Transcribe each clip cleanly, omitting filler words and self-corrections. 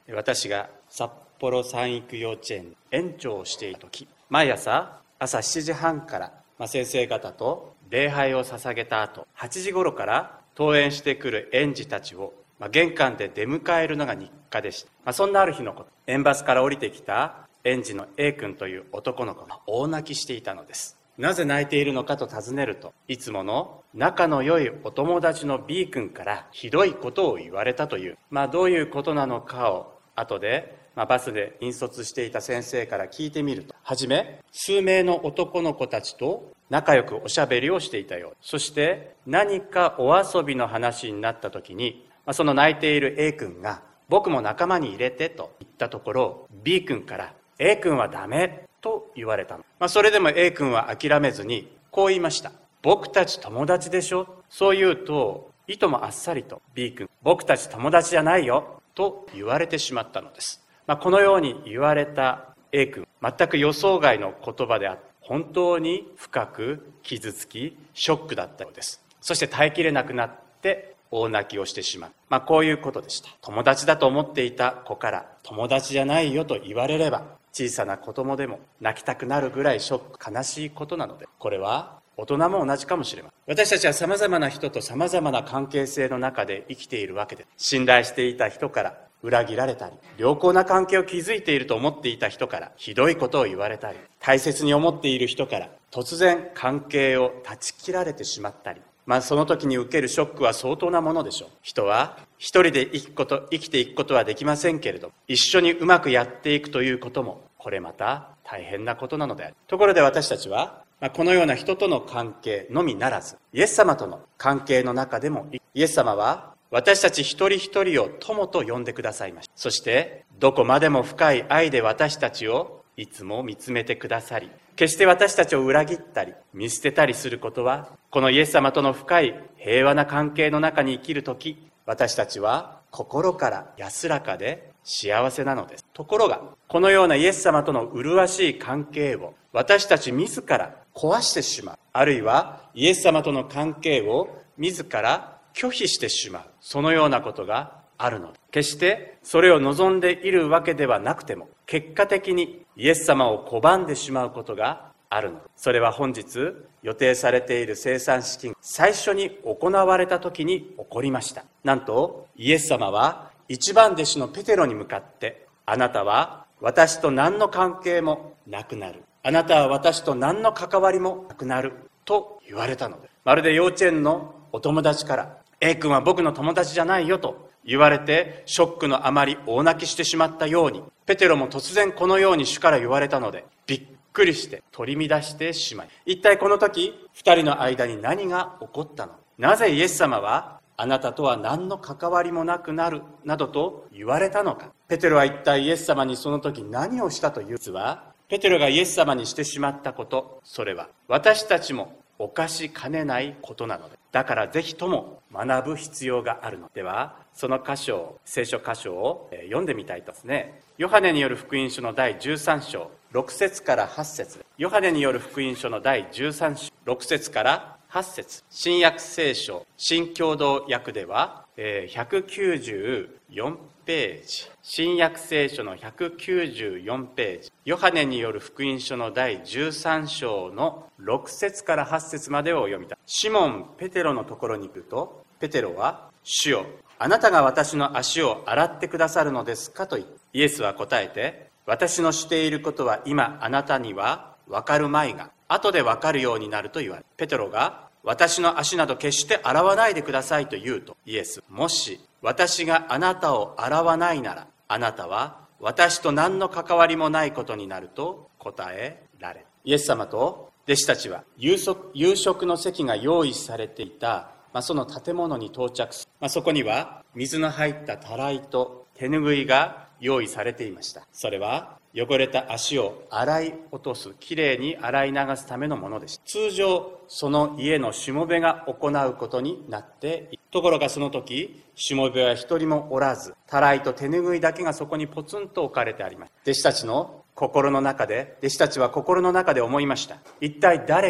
私が札幌三育幼稚園園長をしている時、毎朝7時半から先生方と礼拝を捧げた後、8時頃から登園してくる園児たちを玄関で出迎えるのが日課でした。そんなある日のこと、園バスから降りてきた園児の A 君という男の子が大泣きしていたのです。なぜ泣いているのかと尋ねると、いつもの仲の良いお友達の B 君からひどいことを言われたという。どういうことなのかを後でバスで引率していた先生から聞いてみると、はじめ数名の男の子たちと仲良くおしゃべりをしていたよう。そして何かお遊びの話になった時に、その泣いている A 君が僕も仲間に入れてと言ったところ、 B 君から A 君はダメと言われたの。それでも A 君は諦めずにこう言いました。僕たち友達でしょ。そう言うといともあっさりと B 君、僕たち友達じゃないよと言われてしまったのです。このように言われた A 君、全く予想外の言葉であって、本当に深く傷つきショックだったようです。そして耐えきれなくなって大泣きをしてしまう。こういうことでした。友達だと思っていた子から友達じゃないよと言われれば、小さな子供でも泣きたくなるぐらいショック、悲しいことなので、これは大人も同じかもしれません。私たちは様々な人と様々な関係性の中で生きているわけで、信頼していた人から裏切られたり、良好な関係を築いていると思っていた人からひどいことを言われたり、大切に思っている人から突然関係を断ち切られてしまったり、その時に受けるショックは相当なものでしょう。人は一人で生きていくことはできませんけれど、一緒にうまくやっていくということも、これまた大変なことなのである。ところで私たちはこのような人との関係のみならず、イエス様との関係の中でも、イエス様は私たち一人一人を友と呼んでくださいました。そしてどこまでも深い愛で私たちをいつも見つめてくださり、決して私たちを裏切ったり見捨てたりすることは、このイエス様との深い平和な関係の中に生きるとき、私たちは心から安らかで幸せなのです。ところが、このようなイエス様との麗しい関係を私たち自ら壊してしまう、あるいはイエス様との関係を自ら拒否してしまう、そのようなことがあるので、決してそれを望んでいるわけではなくても、結果的にイエス様を拒んでしまうことがあるのです。それは本日予定されている生産式が最初に行われた時に起こりました。なんとイエス様は一番弟子のペテロに向かって、あなたは私と何の関係もなくなる、あなたは私と何の関わりもなくなると言われたのです。まるで幼稚園のお友達から A 君は僕の友達じゃないよと言われて、ショックのあまり大泣きしてしまったように、ペテロも突然このように主から言われたのでびっくりして取り乱してしまい、一体この時二人の間に何が起こったのか。なぜイエス様はあなたとは何の関わりもなくなるなどと言われたのか。ペテロは一体イエス様にその時何をしたという。実はペテロがイエス様にしてしまったこと、それは私たちも犯しかねないことなので、だからぜひとも学ぶ必要があるのでは、その聖書箇所を読んでみたいとですね。ヨハネによる福音書の第13章6節から8節。ヨハネによる福音書の第13章6節から8節。新約聖書新共同訳では194ページ、新約聖書の194ページ、ヨハネによる福音書の第13章の6節から8節までを読みたい。シモン・ペテロのところに来ると、ペテロは、主よ、あなたが私の足を洗ってくださるのですかと言った。イエスは答えて、私のしていることは今あなたには分かるまいが、後で分かるようになると言われ、ペテロが、私の足など決して洗わないでくださいと言うと、イエス、もし私があなたを洗わないなら、あなたは私と何の関わりもないことになると答えられ。イエス様と弟子たちは夕食の席が用意されていた、その建物に到着する。そこには水の入ったたらいと手ぬぐいが用意されていました。それは汚れた足を洗い落とす、きれいに洗い流すためのものでした。通常その家のしもべが行うことになっている。ところがその時しもべは一人もおらず、たらいと手ぬぐいだけがそこにポツンと置かれてありました。弟子たちは心の中で思いました。一体誰が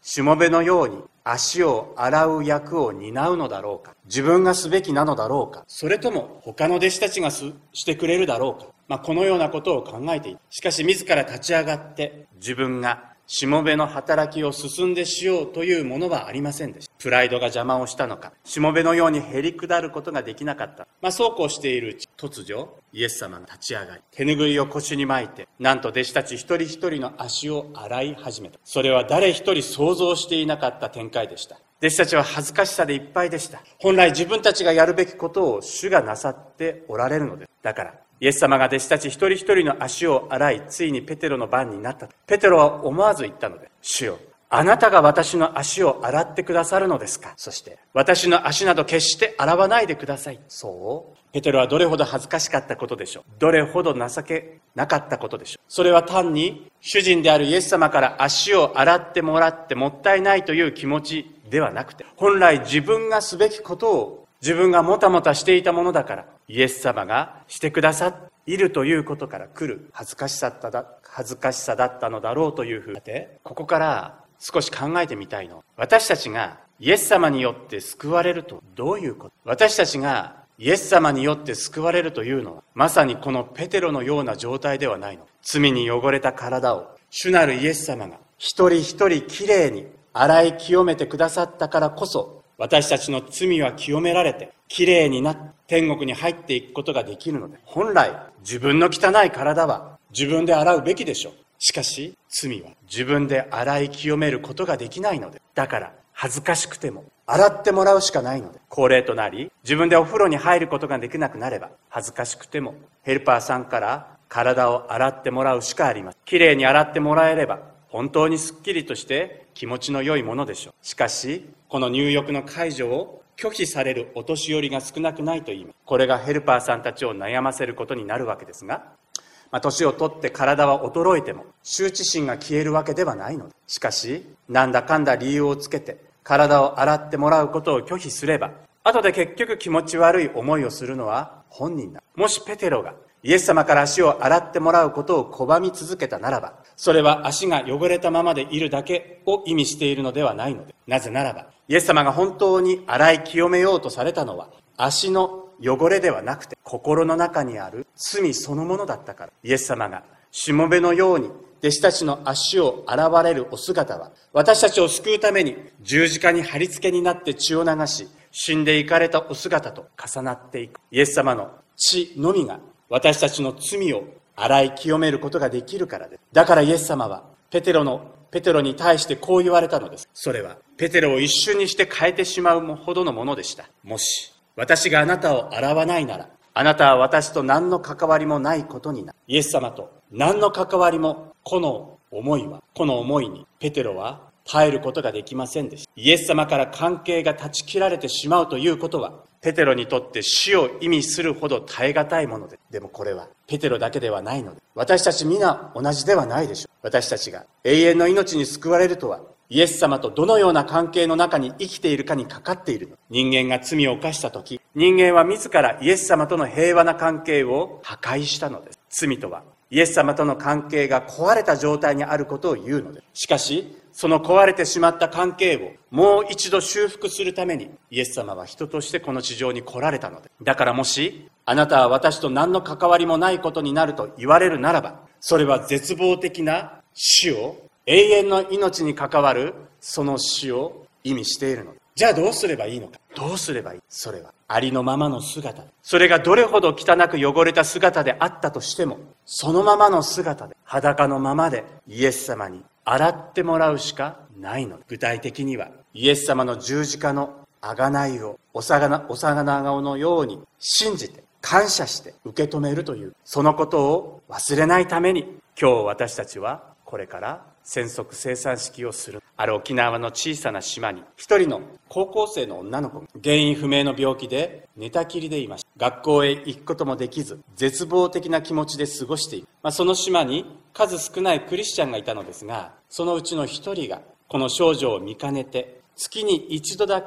しもべのように足を洗う役を担うのだろうか。自分がすべきなのだろうか。それとも他の弟子たちがしてくれるだろうか。このようなことを考えていた。しかし自ら立ち上がって自分がしもべの働きを進んでしようというものはありませんでした。プライドが邪魔をしたのか、しもべのようにへりくだることができなかった。そうこうしているうち、突如イエス様が立ち上がり、手ぬぐいを腰に巻いて、なんと弟子たち一人一人の足を洗い始めた。それは誰一人想像していなかった展開でした。弟子たちは恥ずかしさでいっぱいでした。本来自分たちがやるべきことを主がなさっておられるのです。だからイエス様が弟子たち一人一人の足を洗い、ついにペテロの番になった。ペテロは思わず言ったので、主よ、あなたが私の足を洗ってくださるのですか。そして私の足など決して洗わないでください。そうペテロはどれほど恥ずかしかったことでしょう。どれほど情けなかったことでしょう。それは単に主人であるイエス様から足を洗ってもらってもったいないという気持ちではなくて、本来自分がすべきことを自分がもたもたしていたものだから、イエス様がしてくださっているということから来る恥ずかしさだったのだろうというふうに、ここから少し考えてみたいの。私たちがイエス様によって救われるとどういうこと？私たちがイエス様によって救われるというのは、まさにこのペテロのような状態ではないの。罪に汚れた体を主なるイエス様が一人一人きれいに洗い清めてくださったからこそ、私たちの罪は清められてきれいになって天国に入っていくことができるので、本来自分の汚い体は自分で洗うべきでしょう。しかし罪は自分で洗い清めることができないので、だから恥ずかしくても洗ってもらうしかないので、高齢となり自分でお風呂に入ることができなくなれば、恥ずかしくてもヘルパーさんから体を洗ってもらうしかありません。きれいに洗ってもらえれば本当にすっきりとして気持ちの良いものでしょう。しかしこの入浴の介助を拒否されるお年寄りが少なくないと言います。これがヘルパーさんたちを悩ませることになるわけですが、年を取って体は衰えても羞恥心が消えるわけではないので、しかしなんだかんだ理由をつけて体を洗ってもらうことを拒否すれば、後で結局気持ち悪い思いをするのは本人だ。もしペテロがイエス様から足を洗ってもらうことを拒み続けたならば、それは足が汚れたままでいるだけを意味しているのではないので、なぜならばイエス様が本当に洗い清めようとされたのは足の汚れではなくて心の中にある罪そのものだったから。イエス様がしもべのように弟子たちの足を洗われるお姿は、私たちを救うために十字架に貼り付けになって血を流し死んでいかれたお姿と重なっていく。イエス様の血のみが私たちの罪を洗い清めることができるからです。だからイエス様はペテロに対してこう言われたのです。それはペテロを一瞬にして変えてしまうほどのものでした。もし私があなたを洗わないなら、あなたは私と何の関わりもないことになる。イエス様と何の関わりも、この思いにペテロは耐えることができませんでした。イエス様から関係が断ち切られてしまうということは、ペテロにとって死を意味するほど耐え難いもので、でもこれはペテロだけではないので、私たち皆同じではないでしょう。私たちが永遠の命に救われるとは、イエス様とどのような関係の中に生きているかにかかっているの。人間が罪を犯したとき、人間は自らイエス様との平和な関係を破壊したのです。罪とはイエス様との関係が壊れた状態にあることを言うのです。しかしその壊れてしまった関係をもう一度修復するために、イエス様は人としてこの地上に来られたのです。だからもしあなたは私と何の関わりもないことになると言われるならば、それは絶望的な死を、永遠の命に関わるその死を意味しているのです。じゃあどうすればいいのか。どうすればいい。それはありのままの姿で、それがどれほど汚く汚れた姿であったとしても、そのままの姿で、裸のままでイエス様に洗ってもらうしかないの。具体的にはイエス様の十字架の贖いをお魚顔のように信じて感謝して受け止めるという、そのことを忘れないために、今日私たちはこれから染色生産式をする。ある沖縄の小さな島に一人の高校生の女の子が原因不明の病気で寝たきりでいました。学校へ行くこともできず、絶望的な気持ちで過ごしている。その島に数少ないクリスチャンがいたのですが、そのうちの一人がこの少女を見かねて、月に一度だけ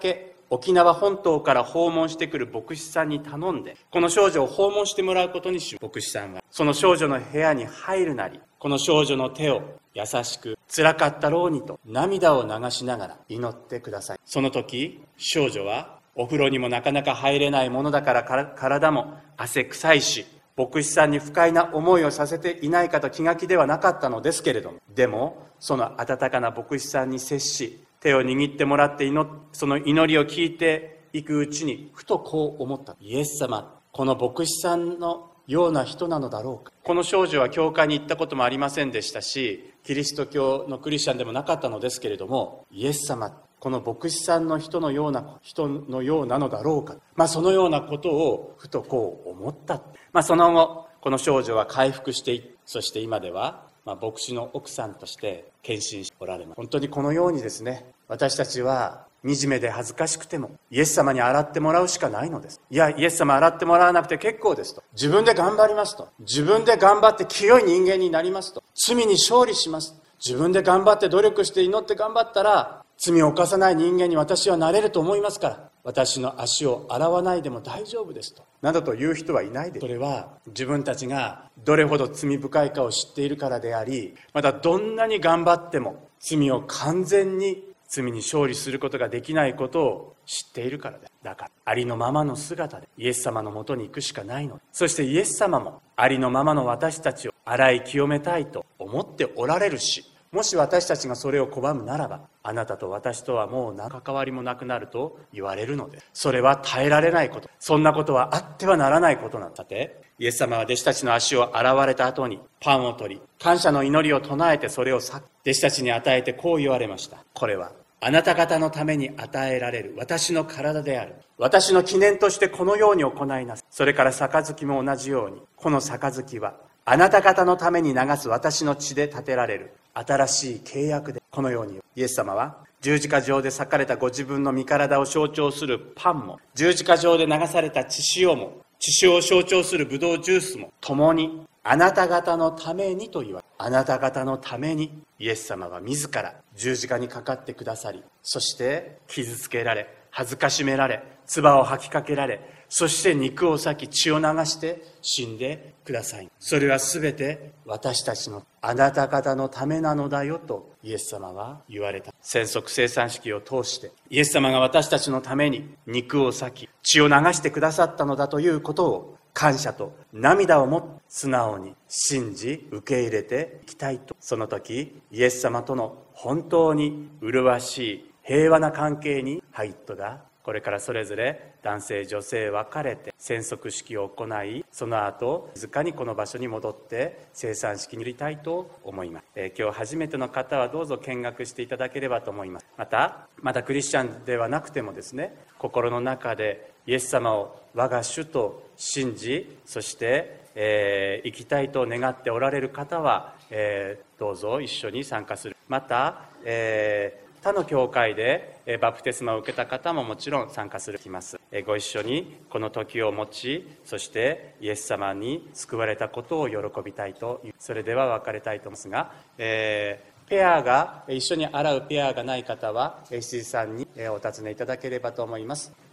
沖縄本島から訪問してくる牧師さんに頼んで、この少女を訪問してもらうことにし、牧師さんはその少女の部屋に入るなり、この少女の手を優しく、辛かったろうにと涙を流しながら祈ってください。その時、少女はお風呂にもなかなか入れないものだから体も汗臭いし、牧師さんに不快な思いをさせていないかと気が気ではなかったのですけれども、でもその温かな牧師さんに接し、手を握ってもらってその祈りを聞いていくうちに、ふとこう思った。イエス様、この牧師さんのような人なのだろうか。この少女は教会に行ったこともありませんでしたし、キリスト教のクリスチャンでもなかったのですけれども、イエス様、この牧師さんの人のようなのだろうか。そのようなことをふとこう思った。その後、この少女は回復していって、そして今では、牧師の奥さんとして献身しておられます。本当にこのようにですね、私たちは惨めで恥ずかしくてもイエス様に洗ってもらうしかないのです。いや、イエス様洗ってもらわなくて結構ですと。自分で頑張りますと。自分で頑張って清い人間になりますと。罪に勝利します。自分で頑張って努力して祈って頑張ったら、罪を犯さない人間に私はなれると思いますから、私の足を洗わないでも大丈夫ですと。などという人はいないです。それは自分たちがどれほど罪深いかを知っているからであり、またどんなに頑張っても罪を完全に罪に勝利することができないことを知っているからです。だからありのままの姿でイエス様のもとに行くしかないのです。そしてイエス様もありのままの私たちを洗い清めたいと思っておられるし、もし私たちがそれを拒むならば、あなたと私とはもう何関わりもなくなると言われるのです。それは耐えられないこと。そんなことはあってはならないことなんだ。さて、イエス様は弟子たちの足を洗われた後にパンを取り、感謝の祈りを唱えてそれを弟子たちに与えてこう言われました。これはあなた方のために与えられる私の体である。私の記念としてこのように行いなさい。それから杯も同じように、この杯はあなた方のために流す私の血で建てられる新しい契約で、このようにイエス様は十字架上で裂かれたご自分の身体を象徴するパンも、十字架上で流された血潮も、血潮を象徴するブドウジュースも共にあなた方のためにと言われ、あなた方のためにイエス様は自ら十字架にかかってくださり、そして傷つけられ、恥ずかしめられ、唾を吐きかけられ、そして肉を裂き血を流して死んでください。それはすべて私たちのあなた方のためなのだよとイエス様は言われた。宣告生産式を通してイエス様が私たちのために肉を裂き血を流してくださったのだということを感謝と涙をもって素直に信じ受け入れていきたいと。その時イエス様との本当に麗しい平和な関係に入ったが、これからそれぞれ男性女性分かれて宣告式を行い、その後静かにこの場所に戻って生産式に入りたいと思います。今日初めての方はどうぞ見学していただければと思います。まだクリスチャンではなくてもですね、心の中でイエス様を我が主と信じ、そして生きたいと願っておられる方は、どうぞ一緒に参加する。また、他の教会でバプテスマを受けた方ももちろん参加するきます。ご一緒にこの時を持ち、そしてイエス様に救われたことを喜びたいと。それでは別れたいと思いますが、ペアが一緒に洗うペアがない方は羊さんにお尋ねいただければと思います。